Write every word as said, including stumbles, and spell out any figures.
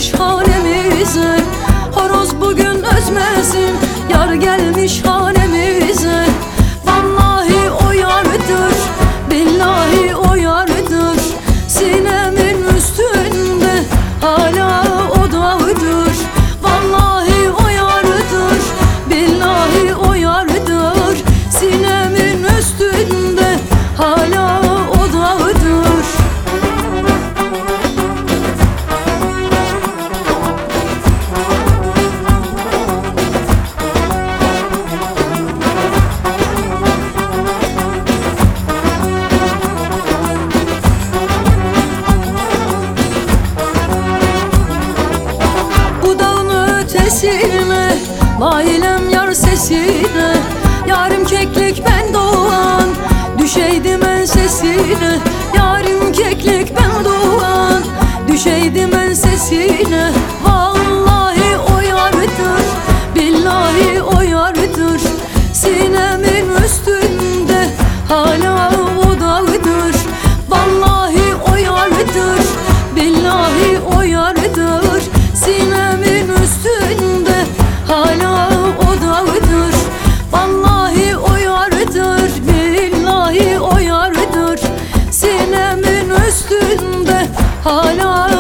gelmiş hanemize. Horoz bugün özmesin, yar gelmiş hanemize. Vallahi o yardır, billahi o yardır. Sinemin üstünde hala o dağdır. Vallahi o yardır, billahi o yardır. Sinemin üstünde hala o dağdır. Ötesine mailem yar sesine, yarim keklik ben doğan, düşeydim en sesine. Yarim keklik ben doğan, düşeydim en sesine. Vallahi o yardır, billahi o yardır. Sinemin üstünde hala o dağdır. Vallahi o yardır, billahi o yardır. Sinemin üstünde hala o dağdır. Vallahi o yardır, billahi o yardır. Sinemin üstünde hala